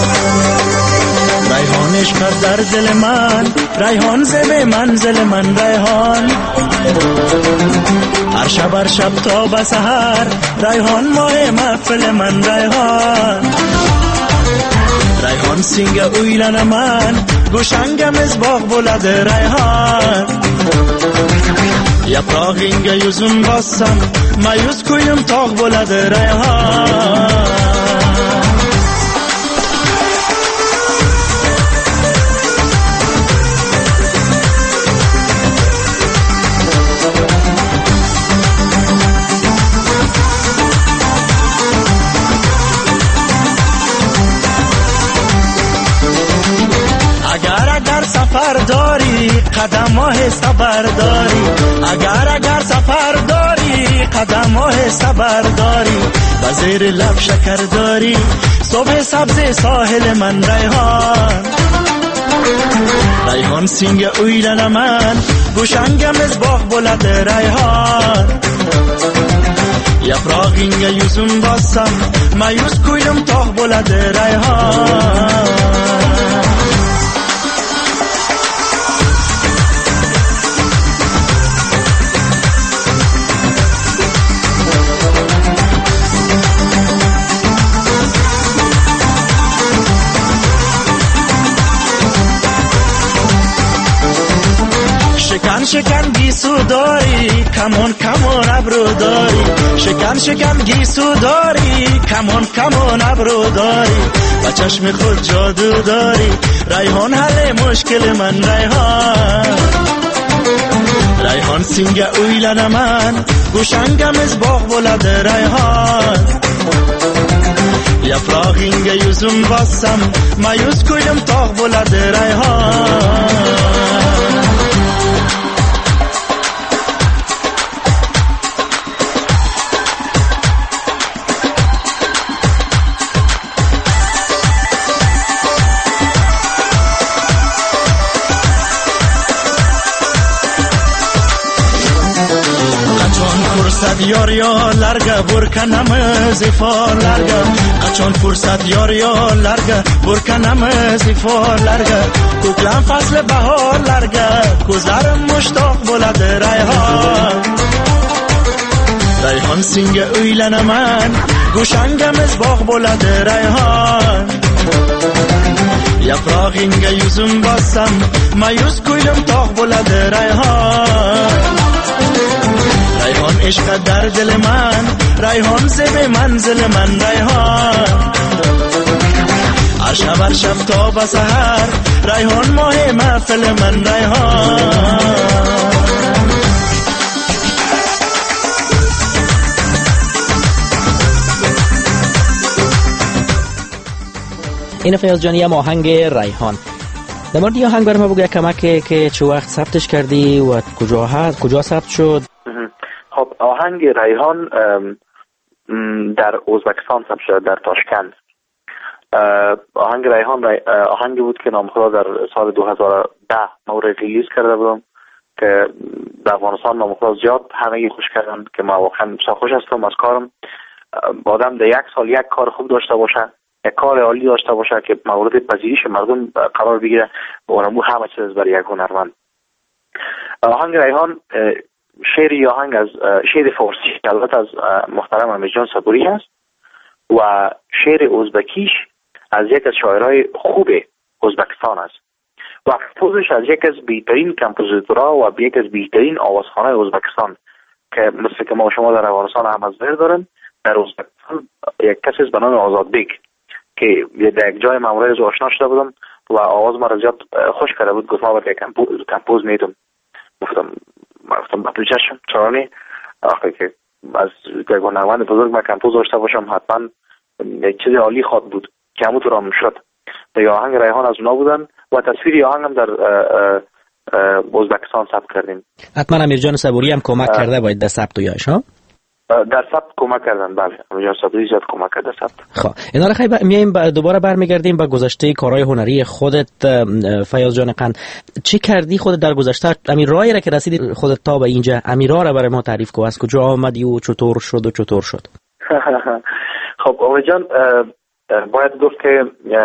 ریحانش کرد در دل من، ریحان زبه منزل من ریحان، هر شب هر شب تا به سحر ریحان ماه محفل من ریحان، ریحان سینگ اویلن من گوشنگم از باغ بلد ریحان، yaprog'ingga yuzim bossam mayus ko'yim tog' bo'ladi rayhon. agar agar safar dori qadamah sabar dori, agar agar safar dori qadamah sabar dori, bazir lab shakar dori صبح سبز ساحل من ریحان، ریحان سینگ اویلن من گوشنگم از باغ بلد ریحان، yaprog'ingga yuzim bossam mayus ko'nglim tog' bo'ladi ریحان. شکن شکن گیسو داری کمون کمون ابرو داری، شکن شکن گیسو داری کمون کمون ابرو داری، و چشم خود جادو داری ریحان حل مشکل من ریحان، ریحان سینگ اویلن من گوشنگم از باغ بلد ریحان، yaprog'ingga yuzim bossam mayus ko'nglim tog' bo'ladi ریحان. yar yarlarga burkanamiz iforlarga, qachon fursat yar yarlarga burkanamiz iforlarga, ko'klam fasli bahorlarga ko'zlarim mushtoq bo'ladi ریحان، ریحان singa uylanaman go'shangamiz bog' bo'ladi ریحان، yaprog'ingga yuzim bossam mayus ko'nglim tog' bo'ladi ریحان، ریحان عشق در دل من ریحان زب منزل من ریحان، هر شب هر شب تا به سحر ریحان ماه محفل من ریحان. این فیاض جانی هم آهنگ ریحان. در مورد این آهنگ برای ما بگو یک کمک که چه وقت ثبتش کردی و کجا هست، کجا ثبت شد؟ خب آهنگ ریحان در ازبکستان ثبت شد، در تاشکند. آهنگ ریحان آهنگی بود که نامخدا در سال دو هزار و ده ما ریلیز کرده بودم که در افغانستان نامخدا زیاد همه خوش کردن که ما واقعا خوش هستم از کارم. آدم در یک سال یک کار خوب داشته باشه، یک کار عالی داشته باشه که مورد پذیرش مردم قرار بگیره و اونمو همه چیز برای یک هنرمند. آهنگ ریحان شعری آهنگ از شعر فارسی که البته از محترم امیرجان صبوری هست و شعر ازبکیش از یک از شاعرای خوب ازبکستان است و کمپوزش از یک از بهترین کمپوزیتورها و یک از بهترین آوازخوانه ازبکستان که مثل که ما شما در افغانستان احمد ظاهر دارن، در ازبکستان یک کسی به نام آزادبیک که در یک جای مامورای از آشنا شده بودم و آواز ما را زیاد خوش کرده بود، گفت ما باید کمپوز, کمپوز میدم. گفتم گفتم با چشم چرا آخه که از یک هنرمند بزرگ من کمپوز داشته باشم حتما یک چیز عالی خواد بود که همونطور هم شد. یا آهنگ ریحان از اونا بودن و تصویر آهنگ هم در ازبکستان ثبت کردیم. حتما امیرجان صبوری هم کمک کرده باید در ثبت و یاش ها؟ در ثبت کمک کردن، بله. امیرجان صبوری زیاد کمک کرده ثبت. خب اینا رو خیلی میایم دوباره برمیگردیم به گذشته کارهای هنری خودت فیاض جان قند. چی کردی خودت در گذشته؟ امیر راهی را که رسیدی خودت تا به اینجا، امیرا را برای ما تعریف کن، از کجا آمدی و چطور شد و چطور شد؟ خب امیرجان باید گفت که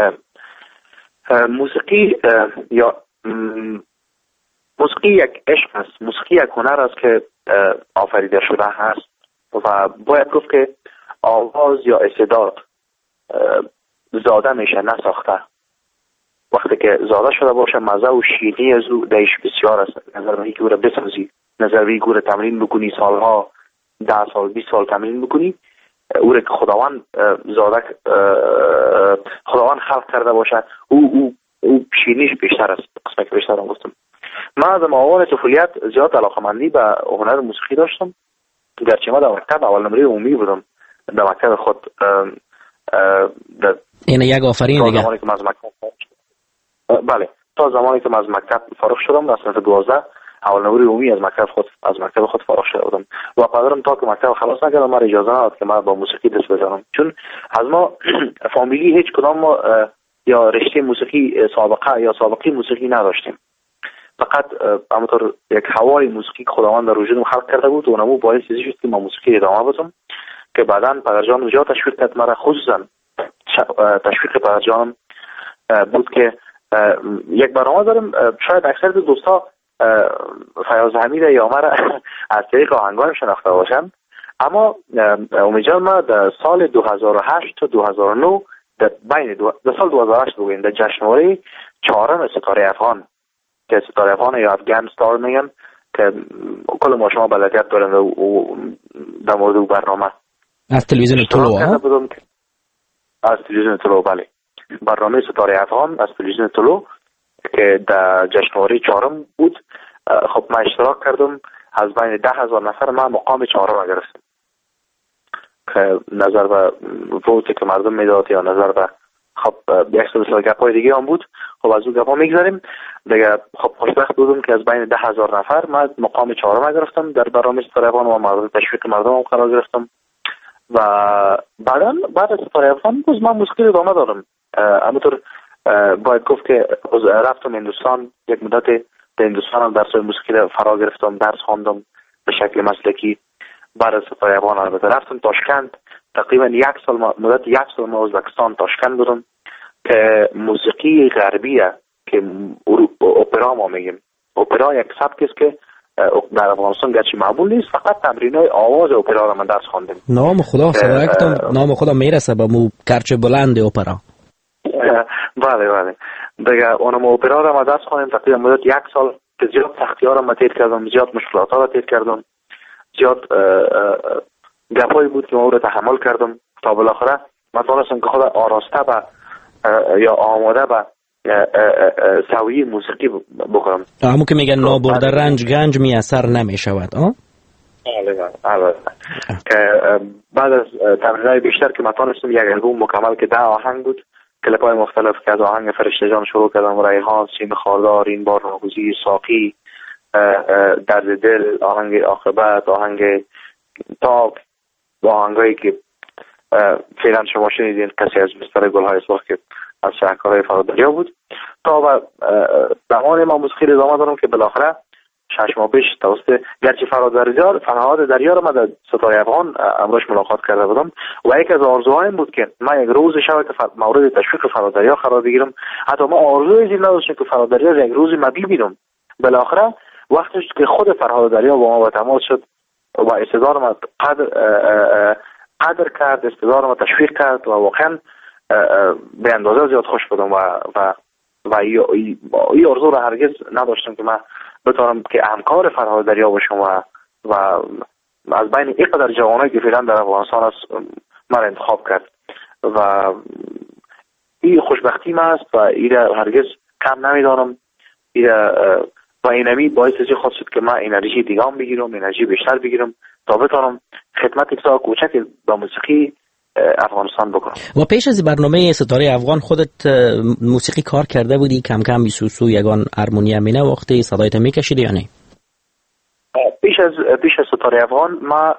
موسیقی یا موسیقی یک عشق است، موسیقی یک هنر است که آفریده شده هست و باید گفت که آواز یا استعداد زاده میشه نه ساخته. وقتی که زاده شده باشه مزه و شیرینی از او دیش بسیار است. نظر به گوره بسازی، نظر به گوره تمرین بکنی، سالها ده سال بیست سال تمرین بکنی، او را که خداوند زاده خداوند خلق کرده باشه او او او شیرینیش بیشتر است. قسمت که بیشتر هم گفتم. من از آوان طفولیت زیاد علاقه‌مندی به هنر موسیقی داشتم. گرچه ما در مکتب اول نمره عمومی بودم در مکتب خود. این یک آفرین دیگه. زمانی که من از مکتب بله تا زمانی که من از مکتب فارغ شدم در صنف دوازده اول نمره عمومی از مکتب خود از مکتب خود فارغ شده بودم و پدرم تا که مکتب خلاص نکردم من اجازه نداد که من با موسیقی دست بزنم، چون از ما فامیلی هیچ کدام ما یا رشته موسیقی سابقه یا سابقه موسیقی نداشتیم. فقط همونطور یک هوای موسیقی خداوند در وجودم خلق کرده بود و اونمو باعث چیزی شد که ما موسیقی ادامه بدم که بعداً پدرجانم زیاد تشویق کرد مرا، خصوصا تشویق پدرجانم بود که یک برنامه دارم، شاید اکثر دوستا فیاض حمید یا مرا از طریق آهنگام شناخته باشند، اما امیدوارم ما در سال دو هزار و هشت تا دو هزار و نه در بین دو در سال دو هزار و هشت بگوییم در جشنواره چهارم ستاره افغان که ستاره افغان یا افغان ستار میگن که کل ما شما بلدیت دارن و در مورد او برنامه از تلویزیون طلوع از تلویزیون طلوع بله برنامه ستاره افغان از تلویزیون طلوع که در جشنواره چهارم بود. خب من اشتراک کردم، از بین ده هزار نفر من مقام چهارم گرفتم که نظر به ووتی که مردم میداد یا نظر به خب یک سو بسیار گپ های دیگه هم بود. خب از اون گپ ها میگذاریم دیگه. خب خوشبخت بودم که از بین ده هزار نفر من مقام چهارم گرفتم در برنامه ستاره افغان و مورد تشویق مردم هم قرار گرفتم و بعدا بعد از ستاره افغان باز من موسیقی رو ادامه دادم. همونطور باید گفت که رفتم هندوستان، یک مدت در هندوستان هم درس موسیقی رو فرا گرفتم، درس خواندم به شکل مسلکی. بعد از ستاره افغان البته رفتم تاشکند، تقریبا یک سال مدت یک سال ما ازبکستان تاشکند بودم که موسیقی غربیه که اپرا ما میگیم. اپرا یک سبک است که در افغانستان گرچه معمول نیست، فقط تمرینای آواز اپرا رو من درس خواندم. نام خدا صدایتون نام خدا میرسه به مو کرچه بلند اپرا. بله بله دیگه اونم اپرا رو من درس خواندم تقریبا مدت یک سال که زیاد سختی ها رو من تیر کردم، زیاد مشکلات ها رو تیر کردم، زیاد گپایی بود که ما رو تحمل کردم تا بالاخره من تونستم که خود آراسته به یا آماده به سویی موسیقی بکنم. همون که میگن نابرده رنج گنج میسر نمیشود. آه البته که بعد از تمرینای بیشتر که من تونستم یک البوم مکمل که ده آهنگ بود، کلیپ‌های مختلف که از آهنگ فرشته جان شروع کردم، ریحان، سیم خاردار، این بار ناگزیر، ساقی، درد دل، آهنگ عاقبت، آهنگ تاک، آهنگایی که فعلا شما شنیدین کسی از بستر گل‌های سرخ که از شهکارهای فرادریا بود، تا و زمان ما موسیقی رو ادامه دارم که بالاخره شش ماه پیش توسط گرچه فرادریا فرهاد دریا رو من در ستاره افغان امروز ملاقات کرده بودم و یک از آرزوهایم بود که من یک روز شب که مورد تشویق فرادریا قرار بگیرم. حتی ما آرزوی این نداشتیم که فرادریا یک روزی من ببینم. بالاخره وقتی که خود فرهاد دریا با ما به تماس شد و استعداد ما قدر قدر کرد، استعداد ما تشویق کرد و واقعا به اندازه زیاد خوش بودم و و و این آرزو رو هرگز نداشتم که من بتونم که همکار فرهاد دریا باشم و و از بین اینقدر جوانایی که فعلا در افغانستان است من انتخاب کرد و این خوشبختی من است و این هرگز کم نمیدانم. این و اینمی باعث از خود شد که من انرژی دیگه هم بگیرم، انرژی بیشتر بگیرم تا بتونم خدمت کسا کوچک با موسیقی افغانستان بکنم. و پیش از برنامه ستاره افغان خودت موسیقی کار کرده بودی؟ کم کم بی سوسو یگان هارمونیم مینه وقتی صدایت میکشیدی یا نه؟ پیش از پیش از ستاره افغان ما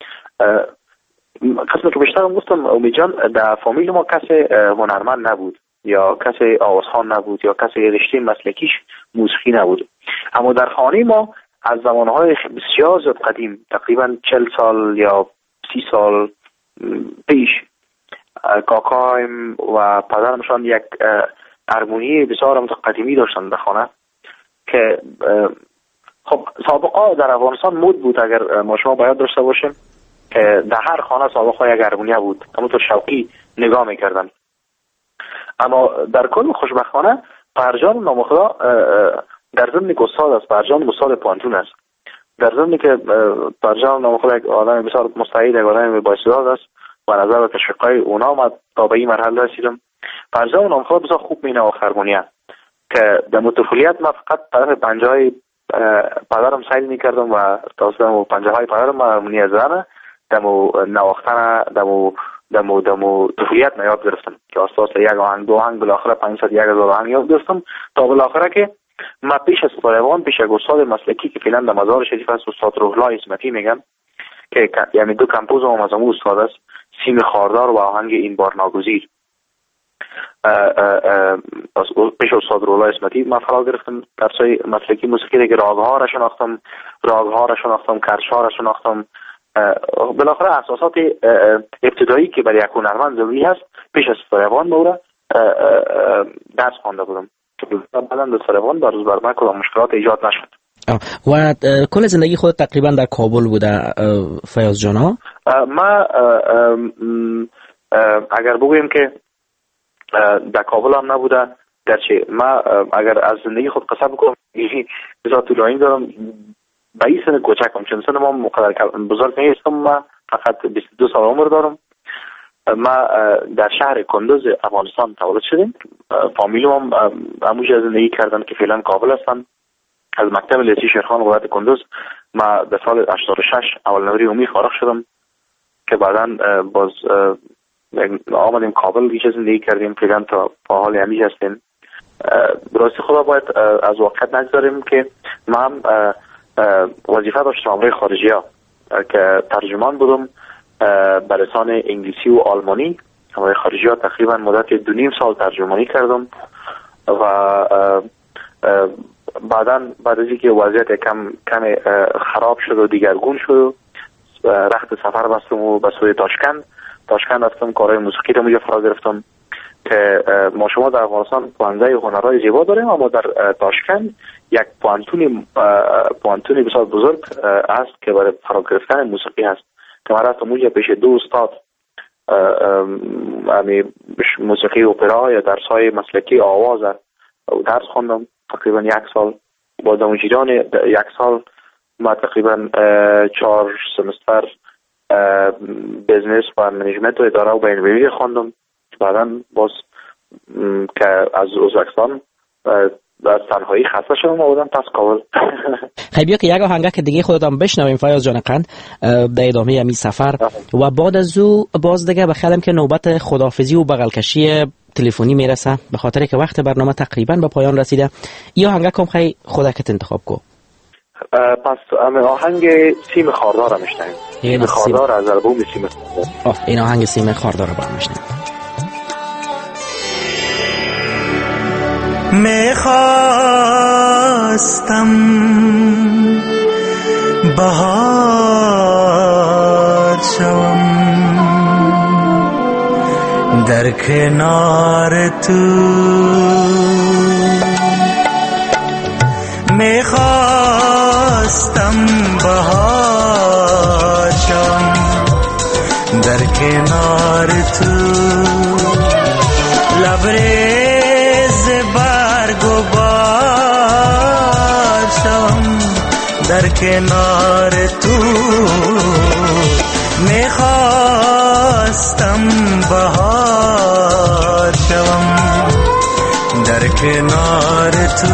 قسمی که بیشتر گفتم امید جان در فامیل ما کسی هنرمند نبود یا کسی آوازخوان نبود یا کسی رشته مسلکیش موسیقی نبود، اما در خانه ما از زمانهای بسیار زیاد قدیم تقریبا چل سال یا سی سال پیش کاکایم و پدرمشان یک هارمونی بسیار قدیمی داشتن در خانه که خب سابقا در افغانستان مد بود. اگر ما شما باید داشته باشیم که در هر خانه سابقا یک هارمونی بود، همونطور شوقی نگاه میکردن. اما در کل خوشبختانه پرجان نامخدا در ضمن که استاد است، پرجان استاد پانتون است، در ضمن که پرجان نامخدا یک آدم بسیار مستعد، یک آدم بااستعداد است و نظر به تشویقای اونا ما تا به این مرحله رسیدم. پرجان نامخدا بسیار خوب مینه هارمونیه که در طفولیت ما فقط طرف پنجه‌های پدرم سعی میکردم و تاسم پنجه‌های پدرم هارمونی زدن دمو نواختن دمو دمو دمو طفولیت یاد گرفتم که اساس یک آهنگ دو آهنگ بالاخره پانصد یک هزار آهنگ یاد گرفتم تا بالاخره که ما پیش از پروان پیش از استاد مسلکی که فعلا در مزار شریف است، استاد روح‌الله اسمتی میگم که یعنی دو کمپوز هم از اون استاد است، سیم خاردار و آهنگ این بار ناگزیر. پیش استاد روح‌الله اسمتی من فرا گرفتم درسای مسلکی موسیقی که راگ‌ها را شناختم، راگ‌ها را شناختم، کرش‌ها را شناختم. بالاخره اساسات ابتدایی که برای یک هنرمند ضروری هست پیش از فروان مورا درس خوانده بودم که بعدا در فروان در روز برنامه کدام مشکلات ایجاد نشد. و کل زندگی خود تقریبا در کابل بوده فیاض جان ها؟ ما اگر بگویم که در کابل هم نبوده گرچه ما اگر از زندگی خود قصه بکنم بسیار طولانی دارم. به این سن کوچکم چون سن ما مقدر بزرگ نیستم، ما فقط بیست و دو سال عمر دارم. ما در شهر کندوز افغانستان تولد شدیم. فامیلم هم همونجا زندگی کردن که فعلا کابل هستن. از مکتب لیسه شیرخان ولایت کندوز ما در سال هشتاد و شش اول نوری عمومی فارغ شدم که بعدا باز آمدیم کابل دیگه زندگی کردیم فعلا تا با حال همیشه هستیم. براستی خدا باید از وقت نگذاریم که ما هم وظیفه داشتم امروی خارجی ها که ترجمان بودم به لسان انگلیسی و آلمانی. امروی خارجی ها تقریبا مدت دو نیم سال ترجمانی کردم و بعدا بعد از اینکه وضعیت کم کم خراب شد و دیگرگون شد رخت سفر بستم و به سوی تاشکند تاشکند رفتم کارهای موسیقی رو اونجا فرا گرفتم که ما شما در افغانستان پوانزه هنرهای زیبا داریم، اما در تاشکند یک پوانتون پوانتون بسیار بزرگ است که برای فرا گرفتن موسیقی هست که من رفتم اونجا پیش دو استاد موسیقی اپرا یا درس‌های مسلکی آواز درس خوندم تقریبا یک سال. با دانشجویان یک سال ما تقریبا چهار سمستر بزنس و منیجمنت و اداره و بین‌المللی خوندم. بعدا باز که از ازبکستان از تنهایی خسته شدم و بودم پس کابل. خیلی بیا که یک آهنگه که دیگه خودتان بشنویم فیاض جان قند در ادامه همی سفر و بعد از او باز دیگه بخیالم که نوبت خداحافظی و بغلکشی تلفنی میرسه به خاطر که وقت برنامه تقریبا به پایان رسیده. این آهنگه کم خیلی خودت انتخاب کو. پس آهنگ سیم خاردار رو میشنویم. سیم خاردار از البوم سیم خاردار. این آهنگ سیم خاردار رو با میشنویم. میخواستم بهار شوم در کنار تو، میخواستم بهار شوم در کنار تو، لبریز برگ و بار شوم در کنار تو، میخواستم بهار شوم در کنار تو.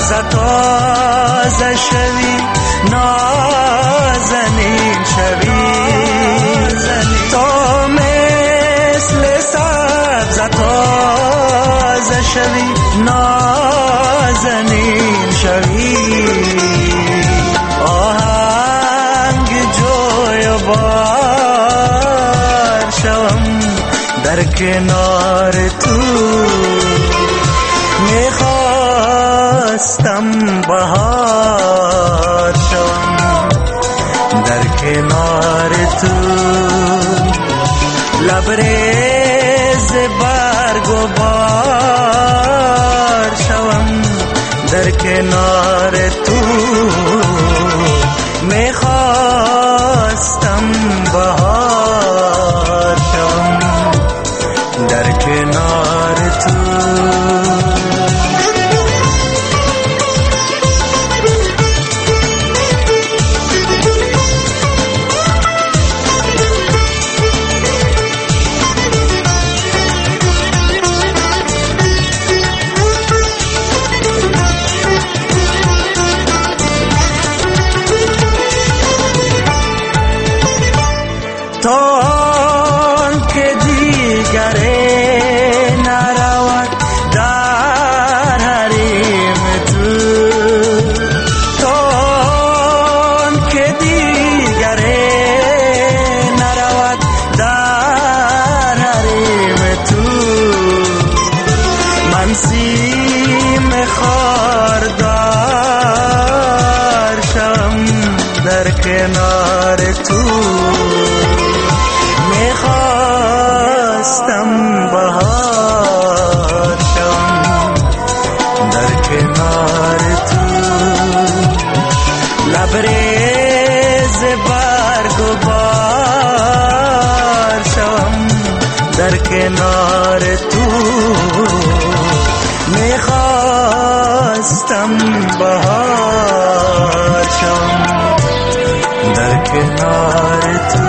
تازه تازه شوی نازنین شوی تا مثل سبز تازه شوی نازنین شوی آهنگ جوی بار شوم در کنار تو میخواستم بهار شوم در کنار تو لبریز برگ و بار شوم در کنار تو میخواستم بهار شوم در کنار تو تان که دیگره نرود در حریم تو تان که دیگره نرود در حریم تو من سیم خاردار شم در کنار تو میخواستم بهار شوم در کنار تو لبریز برگ و بار شوم در کنار تو میخواستم بهار شوم در کنار تو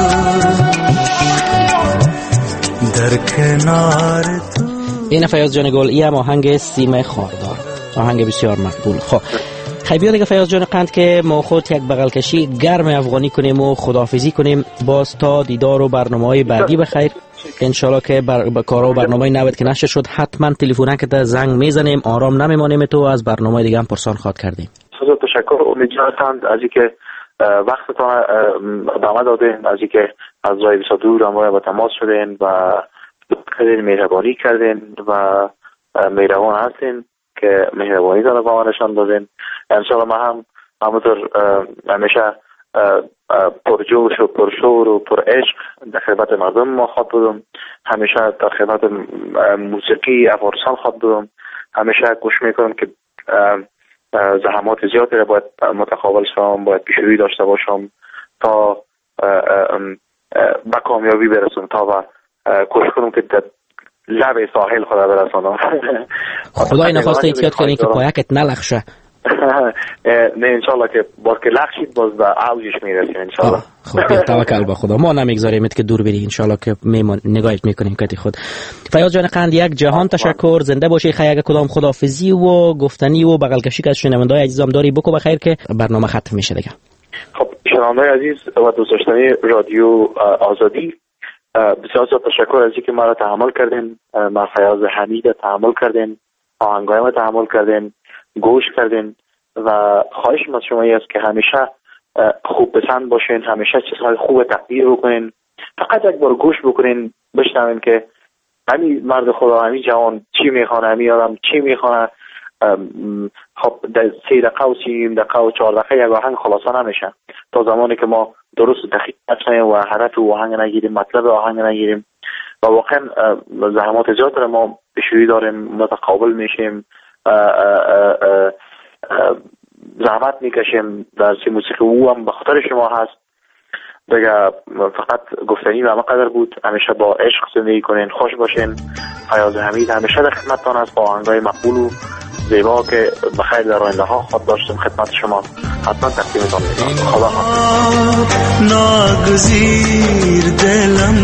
در کنار تو. این فیاض جان گل ای هم آهنگ سیم خاردار، آهنگ بسیار مقبول. خب خیلی بیا دیگه فیاض جان قند که ما خود یک بغل کشی گرم افغانی کنیم و خداحافظی کنیم. باز تا دیدار و برنامه‌های بعدی بخیر انشالله که بر کارا و برنامه‌ای نبود که نشه شد حتما تلفن که زنگ میزنیم، آرام نمیمانیم تو از برنامه دیگه هم پرسان خواد کردیم. سوزا تشکر، امیدوارم از اینکه وقتتان ادامه دادین، از اینکه از راه بسیار دور هم با تماس شدین و کردین، مهربانی کردین و مهربان هستین که مهربانی داره با ما نشان دادین. انشالله ما هم همونطور همیشه پرجوش و پرشور و پر عشق در خدمت مردم ما خواد بودم، همیشه در خدمت موسیقی افغانستان خواد بودم، همیشه گوش میکنم که زحمات زیادی را باید متقابل شوم، باید پیشروی داشته باشم تا به کامیابی برسم، تا به کوشش کنم که لب ساحل خدا برسانم. خدای نخواسته ایتیاد کنی که پایکت نلخشه. نه انشالله که باز که لخشید باز به اوجش میرسیم انشالله. خب توکل به خدا، ما نمیگذاریم که دور بری، انشالله که میمون نگاهت میکنیم کتی خود. فیاض جان قند یک جهان تشکر، زنده باشی. خیلی کدام خداحافظی و گفتنی و بغل کشی که از شنونده‌های عزیزم داری بکو بخیر که برنامه ختم میشه دیگه. خب شنونده‌های عزیز و دوست داشتنی رادیو آزادی، بسیار تشکر از اینکه ما را تحمل کردین، ما فیاض حمید تحمل کردین، آهنگای ما تحمل کردین، گوش کردین و خواهشم از شما است که همیشه خوب پسند باشین، همیشه چیزهای خوب تقدیر بکنین، فقط یک بار گوش بکنین بشنوین که همین مرد خدا، همین جوان چی میخوانه، همین آدم چی میخوانه. خب در سه دقیقه و سی دقیقه و چهار دقیقه یک آهنگ خلاصه نمیشه، تا زمانی که ما درست دقیق نشنیم و هدف آهنگ نگیریم، مطلب آهنگ نگیریم و واقعا زحمات زیاد رو ما پیشروی داریم، متقابل میشیم، زحمت میکشیم در سی موسیقی، او هم به خاطر شما هست دیگه. فقط گفتنی به همه قدر بود، همیشه با عشق زندگی کنین، خوش باشین. فیاض حمید همیشه در خدمتتان است با آهنگای مقبول و زیبا که بخیر در آینده ها خود داشتیم خدمت شما حتما تقدیمتان میکنم. خدا حافظ. ناگزیر دلم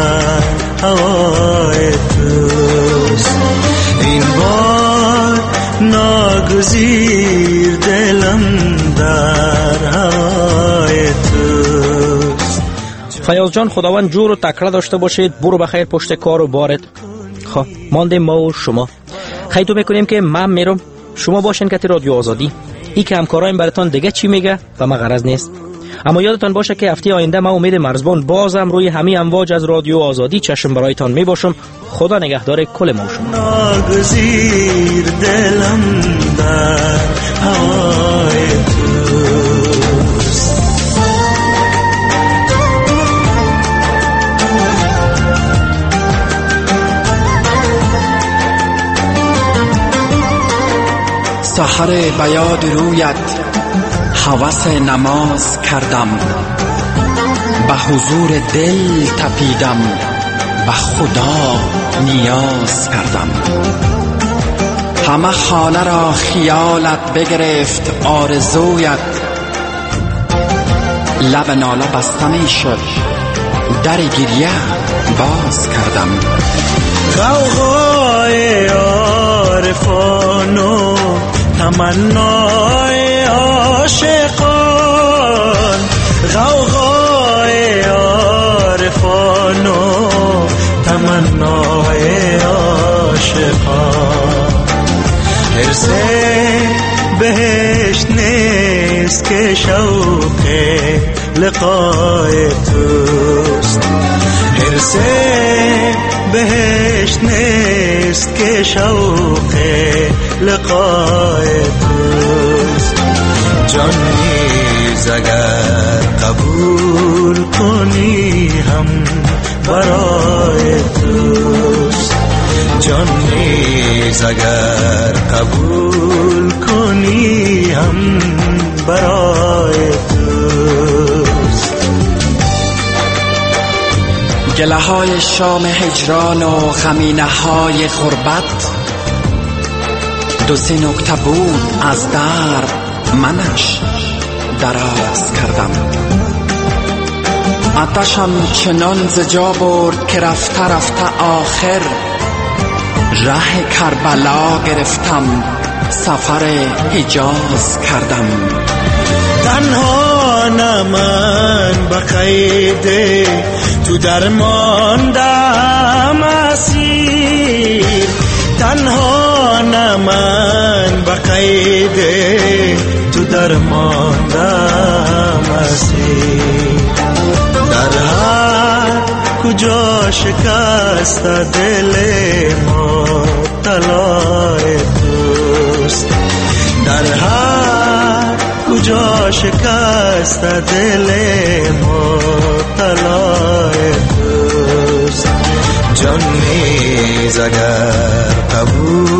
در هوای توست، این بار ناگزیر دلم در هوای توست. فیاض جان خداوند جور و تکړه داشته باشید. برو بخیر پشت کار و بارت. خب ماندیم ما و شما. خیلی میکنیم که من میرم شما باشین که رادیو آزادی. ای که همکارایم براتون دیگه چی میگه و ما غرض نیست. اما یادتان باشه که هفته آینده ما امید مرزبان بازم روی همین امواج از رادیو آزادی چشم برایتان میباشم. خدا نگهدار کل ما و شما. ناگزیر دلم در هوای توست. سحر بیاد رویت هوس نماز کردم، به حضور دل تپیدم، به خدا نیاز کردم. همه خانه را خیالت بگرفت آرزویت، لب ناله بسته می شد در گریه باز کردم. غوغای عارفان و تمنای عاشقان، غوغای عارفان و تمنای عاشقان. حرص بهشت نیست که شوق لقای توست. حرص بهشت نیست که شوق لقای توست. جان نیز اگر قبول کنی هم برای توست. جان نیز اگر قبول کنی هم برای توست. گله های شام هجران و خمینه های غربت، دو سه نکته بود از درد منش دراز کردم. آتشم چنان ز جا برد که رفته رفته آخر ره کربلا گرفتم، سفر حجاز کردم. تنها نه من به قید تو درماندم اسیر، تنها نه من به قید تو درماندم اسیر. در هر کجا شکست دل ما طلای توست. در هر کجا شکست دل ما طلای توست. جان نیز اگر قبول